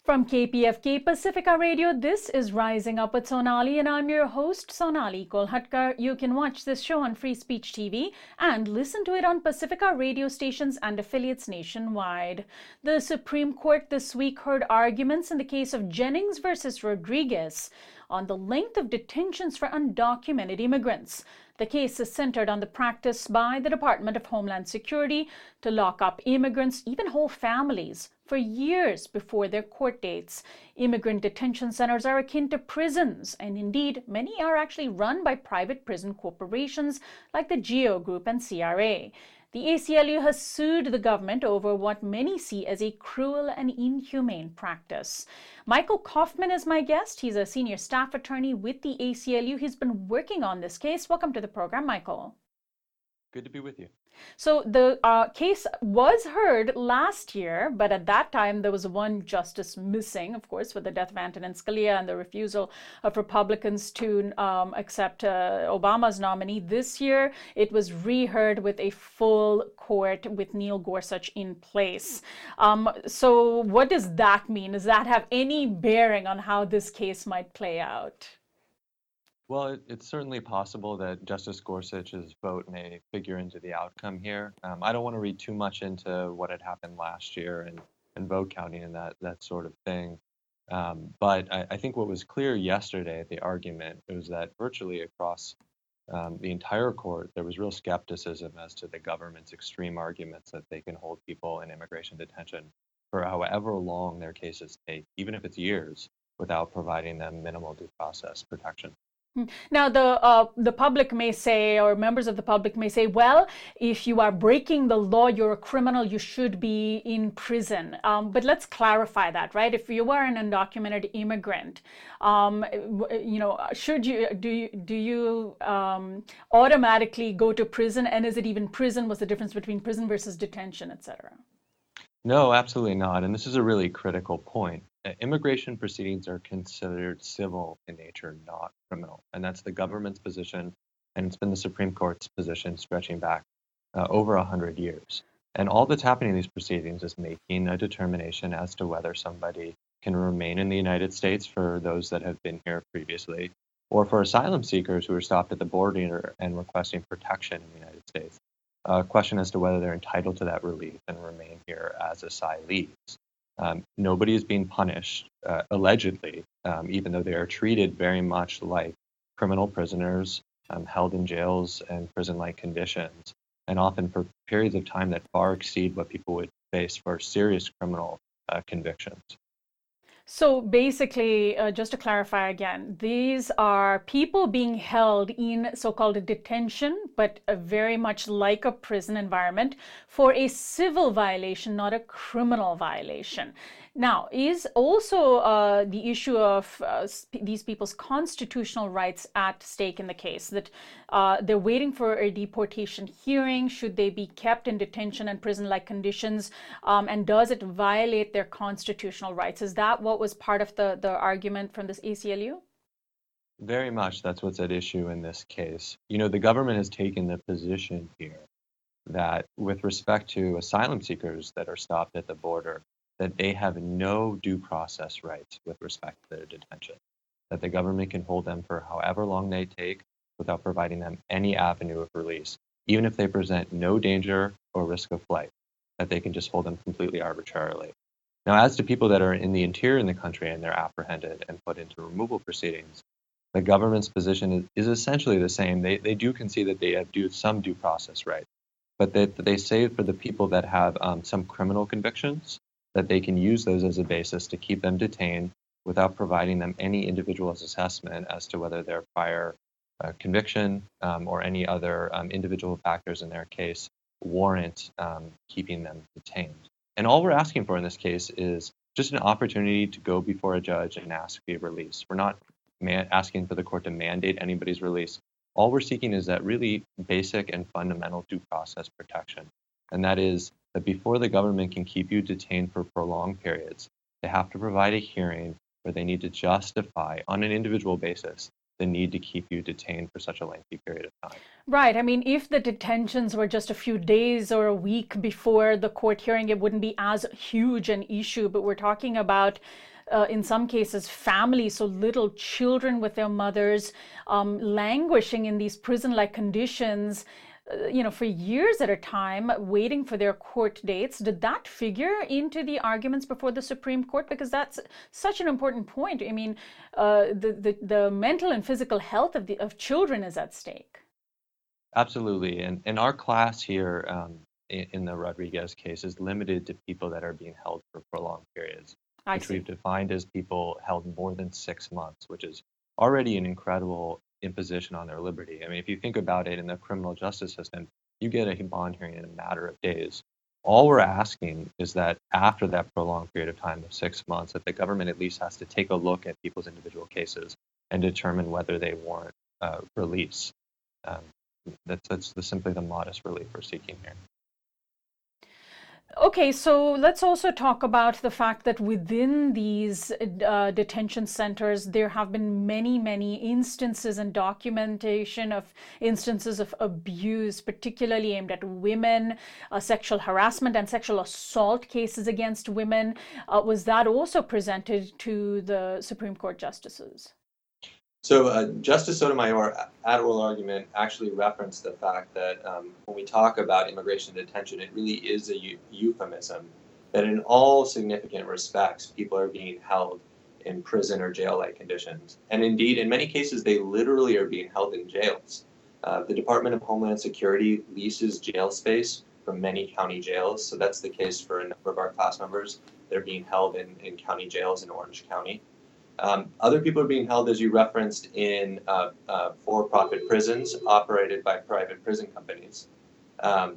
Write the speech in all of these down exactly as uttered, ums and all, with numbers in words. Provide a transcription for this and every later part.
From K P F K Pacifica Radio, this is Rising Up with Sonali, and I'm your host, Sonali Kolhatkar. You can watch this show on Free Speech T V and listen to it on Pacifica radio stations and affiliates nationwide. The Supreme Court this week heard arguments in the case of Jennings versus Rodriguez on the length of detentions for undocumented immigrants. The case is centered on the practice by the Department of Homeland Security to lock up immigrants, even whole families, for years before their court dates. Immigrant detention centers are akin to prisons, and indeed, many are actually run by private prison corporations like the GEO Group and C R A. The A C L U has sued the government over what many see as a cruel and inhumane practice. Michael Kaufman is my guest. He's a senior staff attorney with the A C L U. He's been working on this case. Welcome to the program, Michael. Good to be with you. So the uh, case was heard last year, but at that time there was one justice missing, of course, with the death of Antonin Scalia and the refusal of Republicans to um, accept uh, Obama's nominee. This year it was reheard with a full court with Neil Gorsuch in place. Um, so what does that mean? Does that have any bearing on how this case might play out? Well, it, it's certainly possible that Justice Gorsuch's vote may figure into the outcome here. Um, I don't want to read too much into what had happened last year and, and vote counting and that, that sort of thing. Um, but I, I think what was clear yesterday at the argument was that virtually across um, the entire court, there was real skepticism as to the government's extreme arguments that they can hold people in immigration detention for however long their cases take, even if it's years, without providing them minimal due process protection. Now, the uh, the public may say, or members of the public may say, well, if you are breaking the law, you're a criminal, you should be in prison. Um, but let's clarify that, right? If you are an undocumented immigrant, um, you know, should you do you do you um, automatically go to prison? And is it even prison? What's the difference between prison versus detention, et cetera? No, absolutely not. And this is a really critical point. Uh, Immigration proceedings are considered civil in nature, not criminal. And that's the government's position, and it's been the Supreme Court's position stretching back uh, over one hundred years. And all that's happening in these proceedings is making a determination as to whether somebody can remain in the United States for those that have been here previously, or for asylum seekers who are stopped at the border and requesting protection in the United States. A question as to whether they're entitled to that relief and remain here as asylees. Um, nobody is being punished, uh, allegedly, um, even though they are treated very much like criminal prisoners um, held in jails and prison-like conditions, and often for periods of time that far exceed what people would face for serious criminal uh, convictions. So basically, uh, just to clarify again, these are people being held in so-called detention, but uh, very much like a prison environment for a civil violation, not a criminal violation. Now, is also uh, the issue of uh, these people's constitutional rights at stake in the case, that uh, they're waiting for a deportation hearing. Should they be kept in detention and prison-like conditions? Um, and does it violate their constitutional rights? Is that what was part of the, the argument from this A C L U? Very much that's what's at issue in this case. You know, the government has taken the position here that with respect to asylum seekers that are stopped at the border, that they have no due process rights with respect to their detention, that the government can hold them for however long they take without providing them any avenue of release, even if they present no danger or risk of flight, that they can just hold them completely arbitrarily. Now, as to people that are in the interior in the country and they're apprehended and put into removal proceedings, the government's position is, is essentially the same. They, they do concede that they have due, some due process rights, but they, they say for the people that have um, some criminal convictions, that they can use those as a basis to keep them detained without providing them any individual's assessment as to whether their prior uh, conviction um, or any other um, individual factors in their case warrant um, keeping them detained. And all we're asking for in this case is just an opportunity to go before a judge and ask for release. We're not man- asking for the court to mandate anybody's release. All we're seeking is that really basic and fundamental due process protection. And that is that before the government can keep you detained for prolonged periods, they have to provide a hearing where they need to justify on an individual basis the need to keep you detained for such a lengthy period of time. Right. I mean, if the detentions were just a few days or a week before the court hearing, it wouldn't be as huge an issue. But we're talking about, uh, in some cases, families, so little children with their mothers, um, languishing in these prison-like conditions, uh, you know, for years at a time, waiting for their court dates. Did that figure into the arguments before the Supreme Court? Because that's such an important point. I mean, uh, the, the the mental and physical health of the of children is at stake. Absolutely. And, and our class here um, in, in the Rodriguez case is limited to people that are being held for prolonged periods, I which see. we've defined as people held more than six months, which is already an incredible imposition on their liberty. I mean, if you think about it in the criminal justice system, you get a bond hearing in a matter of days. All we're asking is that after that prolonged period of time of six months, that the government at least has to take a look at people's individual cases and determine whether they warrant uh, release. Um, That's that's the, simply the modest relief we're seeking here. Okay, so let's also talk about the fact that within these uh, detention centers, there have been many, many instances and documentation of instances of abuse, particularly aimed at women, uh, sexual harassment and sexual assault cases against women. Uh, was that also presented to the Supreme Court justices? So uh, Justice Sotomayor, at oral argument, actually referenced the fact that um, when we talk about immigration detention, it really is a eu- euphemism, that in all significant respects, people are being held in prison or jail-like conditions. And indeed, in many cases, they literally are being held in jails. Uh, the Department of Homeland Security leases jail space from many county jails. So that's the case for a number of our class members. They're being held in, in county jails in Orange County. Um, other people are being held, as you referenced, in uh, uh, for-profit prisons operated by private prison companies. Um,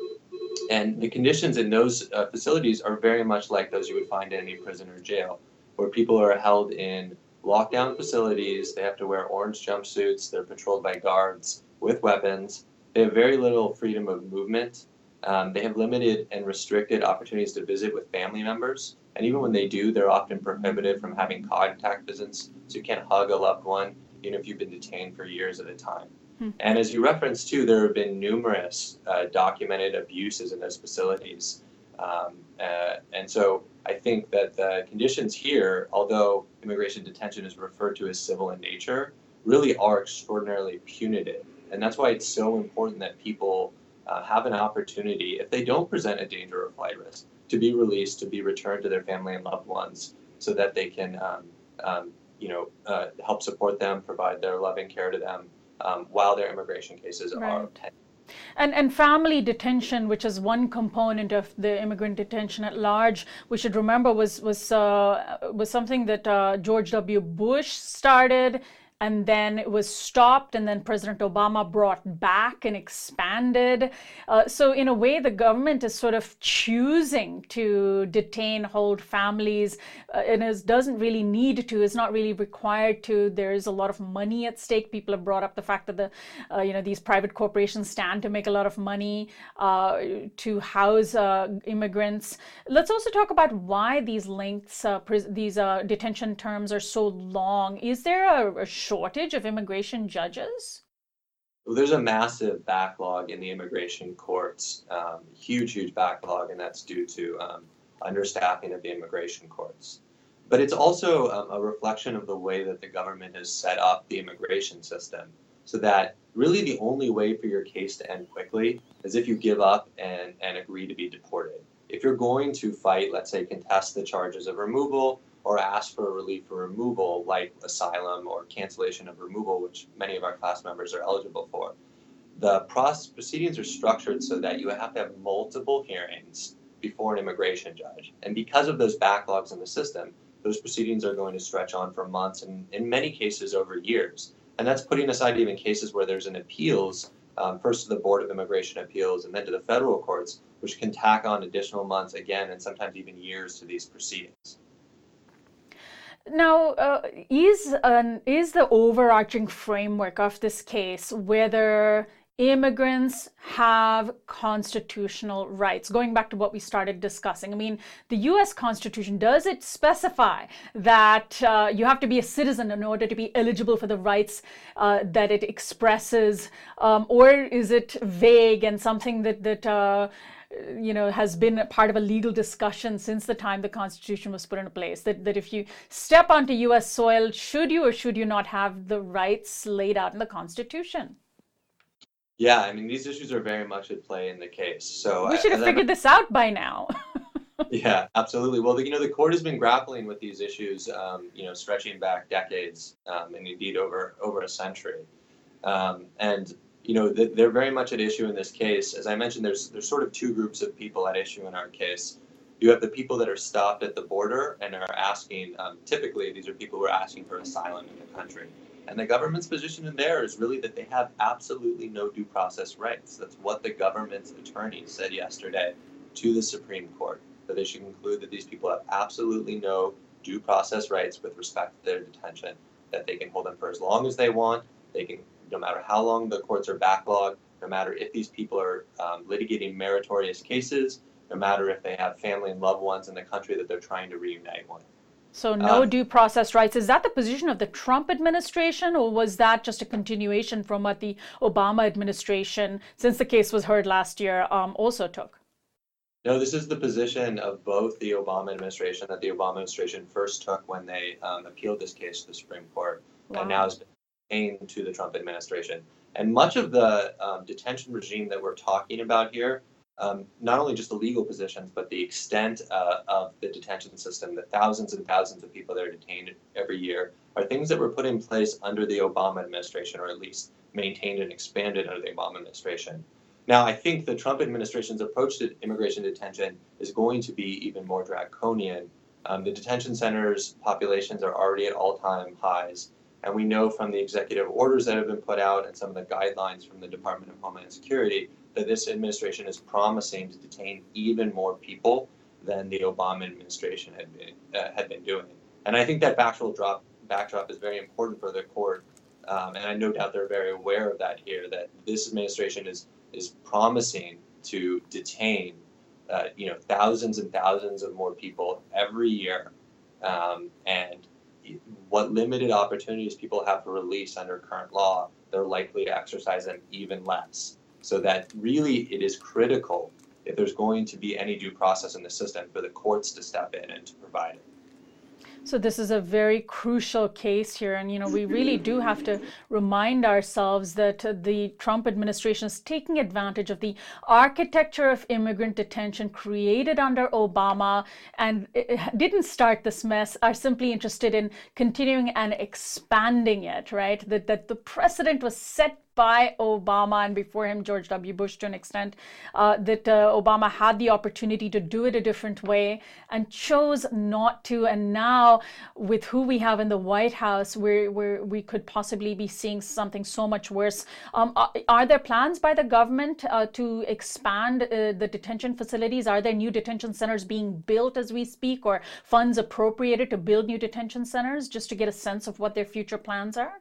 and the conditions in those uh, facilities are very much like those you would find in any prison or jail, where people are held in lockdown facilities. They have to wear orange jumpsuits. They're patrolled by guards with weapons. They have very little freedom of movement. Um, they have limited and restricted opportunities to visit with family members. And even when they do, they're often prohibited from having contact visits. So you can't hug a loved one, even if you've been detained for years at a time. Hmm. And as you referenced too, there have been numerous uh, documented abuses in those facilities. Um, uh, and so I think that the conditions here, although immigration detention is referred to as civil in nature, really are extraordinarily punitive. And that's why it's so important that people uh, have an opportunity, if they don't present a danger or flight risk, to be released, to be returned to their family and loved ones, so that they can, um, um, you know, uh, help support them, provide their loving care to them um, while their immigration cases Right. are pending. And, and family detention, which is one component of the immigrant detention at large, we should remember was was uh, was something that uh, George W. Bush started, and then it was stopped, and then President Obama brought back and expanded. Uh, so in a way, the government is sort of choosing to detain, hold families, uh, and is, doesn't really need to, is not really required to. There is a lot of money at stake. People have brought up the fact that the, uh, you know, these private corporations stand to make a lot of money uh, to house uh, immigrants. Let's also talk about why these lengths, uh, these uh, detention terms are so long. Is there a, a shortage of immigration judges? Well, there's a massive backlog in the immigration courts, um, huge, huge backlog, and that's due to um, understaffing of the immigration courts. But it's also um, a reflection of the way that the government has set up the immigration system, so that really the only way for your case to end quickly is if you give up and, and agree to be deported. If you're going to fight, let's say, contest the charges of removal, or ask for relief for removal, like asylum or cancellation of removal, which many of our class members are eligible for, the process, proceedings are structured so that you have to have multiple hearings before an immigration judge. And because of those backlogs in the system, those proceedings are going to stretch on for months and in many cases over years. And that's putting aside even cases where there's an appeals, um, first to the Board of Immigration Appeals and then to the federal courts, which can tack on additional months again and sometimes even years to these proceedings. Now, uh, is an, is the overarching framework of this case whether immigrants have constitutional rights. Going back to what we started discussing, I mean, the U S Constitution, does it specify that uh, you have to be a citizen in order to be eligible for the rights uh, that it expresses? Um, or is it vague and something that, that uh, you know, has been a part of a legal discussion since the time the Constitution was put into place, that, that if you step onto U S soil, should you or should you not have the rights laid out in the Constitution? Yeah, I mean, these issues are very much at play in the case. So we should have as figured I, this out by now. yeah, absolutely. Well, the, you know, the court has been grappling with these issues, um, you know, stretching back decades um, and indeed over over a century. Um, and you know, they're very much at issue in this case. As I mentioned, there's there's sort of two groups of people at issue in our case. You have the people that are stopped at the border and are asking, um, typically these are people who are asking for asylum in the country. And the government's position in there is really that they have absolutely no due process rights. That's what the government's attorney said yesterday to the Supreme Court, that they should conclude that these people have absolutely no due process rights with respect to their detention, that they can hold them for as long as they want, they can, no matter how long the courts are backlogged, no matter if these people are um, litigating meritorious cases, no matter if they have family and loved ones in the country that they're trying to reunite with. So no Uh, due process rights. Is that the position of the Trump administration, or was that just a continuation from what the Obama administration, since the case was heard last year, um, also took? No, this is the position of both the Obama administration that the Obama administration first took when they um, appealed this case to the Supreme Court, Wow. and now has been maintained to the Trump administration. And much of the um, detention regime that we're talking about here, um, not only just the legal positions, but the extent uh, of the detention system, the thousands and thousands of people that are detained every year, are things that were put in place under the Obama administration, or at least maintained and expanded under the Obama administration. Now, I think the Trump administration's approach to immigration detention is going to be even more draconian. Um, the detention centers' populations are already at all-time highs, and we know from the executive orders that have been put out and some of the guidelines from the Department of Homeland Security that this administration is promising to detain even more people than the Obama administration had been uh, had been doing. And I think that factual drop, backdrop is very important for the court, um, and I no doubt they're very aware of that here, that this administration is is promising to detain, uh, you know, thousands and thousands of more people every year, um, and what limited opportunities people have for release under current law, they're likely to exercise them even less. So that really it is critical, if there's going to be any due process in the system, for the courts to step in and to provide it. So this is a very crucial case here. And, you know, we really do have to remind ourselves that uh, the Trump administration is taking advantage of the architecture of immigrant detention created under Obama, and it didn't start this mess, are simply interested in continuing and expanding it, right? That, that the precedent was set by Obama, and before him George W. Bush to an extent, uh, that uh, Obama had the opportunity to do it a different way and chose not to. And now with who we have in the White House, where, where we could possibly be seeing something so much worse. Um, are, are there plans by the government uh, to expand uh, the detention facilities? Are there new detention centers being built as we speak, or funds appropriated to build new detention centers, just to get a sense of what their future plans are?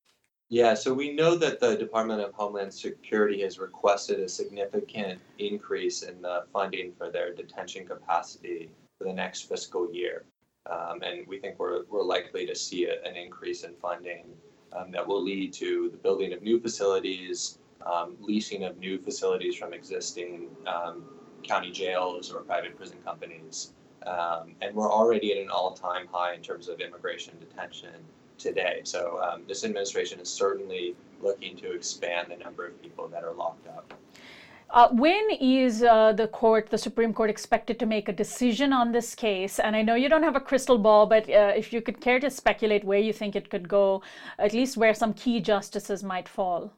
Yeah, so we know that the Department of Homeland Security has requested a significant increase in the funding for their detention capacity for the next fiscal year. Um, and we think we're, we're likely to see a, an increase in funding um, that will lead to the building of new facilities, um, leasing of new facilities from existing um, county jails or private prison companies. Um, and we're already at an all-time high in terms of immigration detention today. So um, this administration is certainly looking to expand the number of people that are locked up. Uh, when is uh, the court, the Supreme Court, expected to make a decision on this case? And I know you don't have a crystal ball, but uh, if you could care to speculate where you think it could go, at least where some key justices might fall.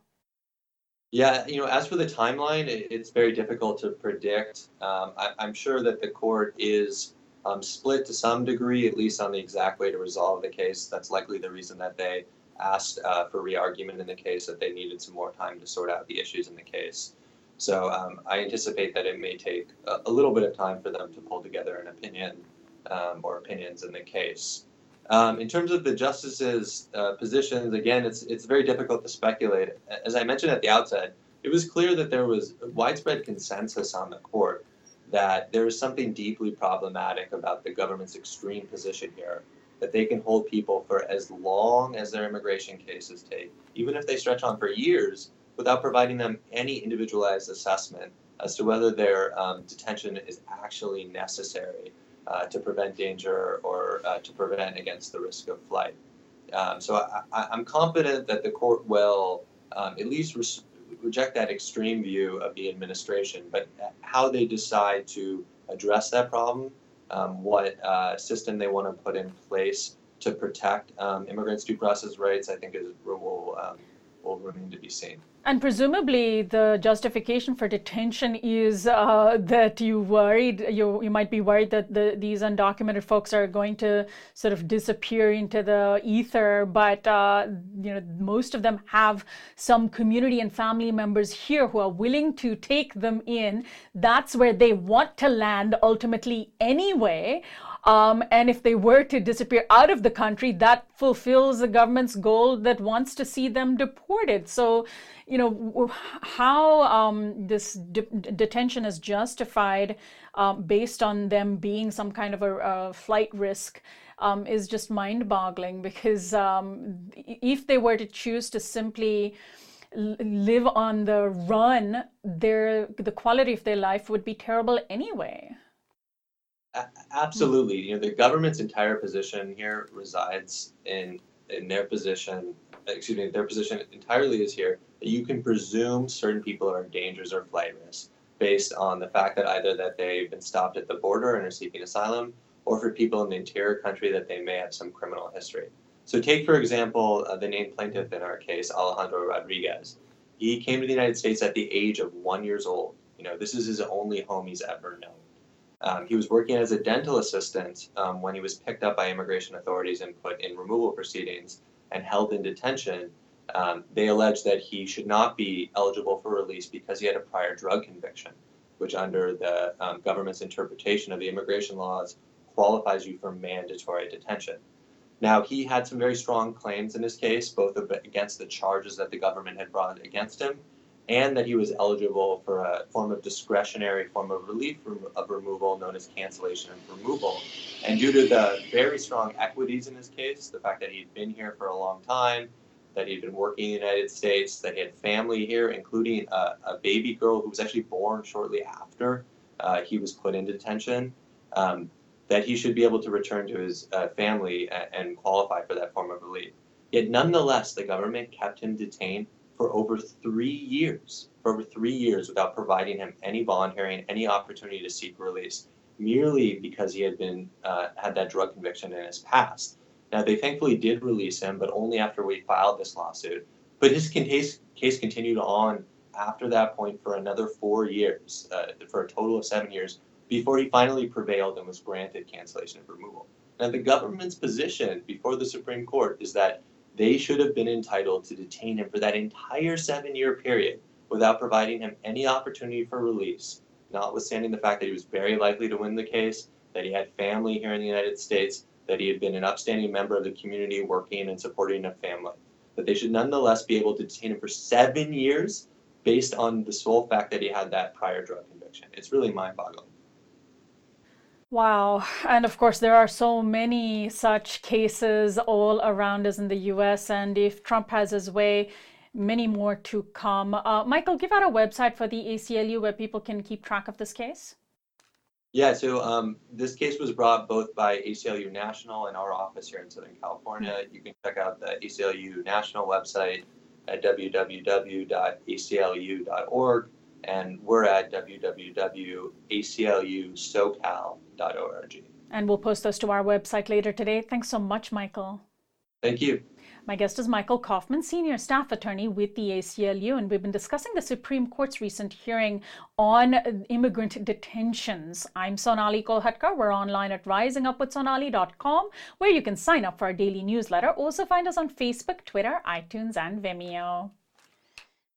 Yeah, you know, as for the timeline, it, it's very difficult to predict. Um, I, I'm sure that the court is Um, split to some degree, at least on the exact way to resolve the case. That's likely the reason that they asked uh, for re-argument in the case, that they needed some more time to sort out the issues in the case. So um, I anticipate that it may take a, a little bit of time for them to pull together an opinion um, or opinions in the case. Um, in terms of the justices' uh, positions, again, it's it's very difficult to speculate. As I mentioned at the outset, it was clear that there was widespread consensus on the court that there is something deeply problematic about the government's extreme position here, that they can hold people for as long as their immigration cases take, even if they stretch on for years, without providing them any individualized assessment as to whether their um, detention is actually necessary uh, to prevent danger or uh, to prevent against the risk of flight. Um, so I, I, I'm confident that the court will um, at least res- reject that extreme view of the administration, but how they decide to address that problem, um, what uh, system they want to put in place to protect um, immigrants' due process rights, I think is will um, will remain to be seen. And presumably the justification for detention is uh, that you worried, you you might be worried that the, these undocumented folks are going to sort of disappear into the ether, but uh, you know, most of them have some community and family members here who are willing to take them in. That's where they want to land ultimately anyway. Um, and if they were to disappear out of the country, that fulfills the government's goal that wants to see them deported. So, you know, how um, this de- detention is justified um, based on them being some kind of a, a flight risk um, is just mind-boggling, because um, if they were to choose to simply live on the run, their the quality of their life would be terrible anyway. Absolutely. You know, the government's entire position here resides in in their position, excuse me, their position entirely is here that you can presume certain people are in dangers or flight risks based on the fact that either that they've been stopped at the border and are seeking asylum, or for people in the interior country that they may have some criminal history. So take, for example, uh, the named plaintiff in our case, Alejandro Rodriguez. He came to the United States at the age of one years old. You know, this is his only home he's ever known. Um, he was working as a dental assistant um, when he was picked up by immigration authorities and put in removal proceedings and held in detention. Um, they alleged that he should not be eligible for release because he had a prior drug conviction, which under the um, government's interpretation of the immigration laws qualifies you for mandatory detention. Now, he had some very strong claims in this case, both against the charges that the government had brought against him, and that he was eligible for a form of discretionary form of relief of removal known as cancellation of removal. And due to the very strong equities in his case, the fact that he'd been here for a long time, that he'd been working in the United States, that he had family here, including a, a baby girl who was actually born shortly after uh, he was put in detention, um, that he should be able to return to his uh, family and, and qualify for that form of relief. Yet nonetheless, the government kept him detained for over three years, for over three years without providing him any bond hearing, any opportunity to seek release, merely because he had been uh, had that drug conviction in his past. Now, they thankfully did release him, but only after we filed this lawsuit. But his case, case continued on after that point for another four years, uh, for a total of seven years, before he finally prevailed and was granted cancellation of removal. Now, the government's position before the Supreme Court is that they should have been entitled to detain him for that entire seven-year period without providing him any opportunity for release, notwithstanding the fact that he was very likely to win the case, that he had family here in the United States, that he had been an upstanding member of the community working and supporting a family. That they should nonetheless be able to detain him for seven years based on the sole fact that he had that prior drug conviction. It's really mind-boggling. Wow. And of course, there are so many such cases all around us in the U S. And if Trump has his way, many more to come. Uh, Michael, give out a website for the A C L U where people can keep track of this case. Yeah, so um, this case was brought both by A C L U National and our office here in Southern California. You can check out the A C L U National website at w w w dot a c l u dot org. And we're at w w w dot a c l u socal dot org. And we'll post those to our website later today. Thanks so much, Michael. Thank you. My guest is Michael Kaufman, Senior Staff Attorney with the A C L U, and we've been discussing the Supreme Court's recent hearing on immigrant detentions. I'm Sonali Kolhatkar. We're online at rising up with sonali dot com, where you can sign up for our daily newsletter. Also find us on Facebook, Twitter, iTunes, and Vimeo.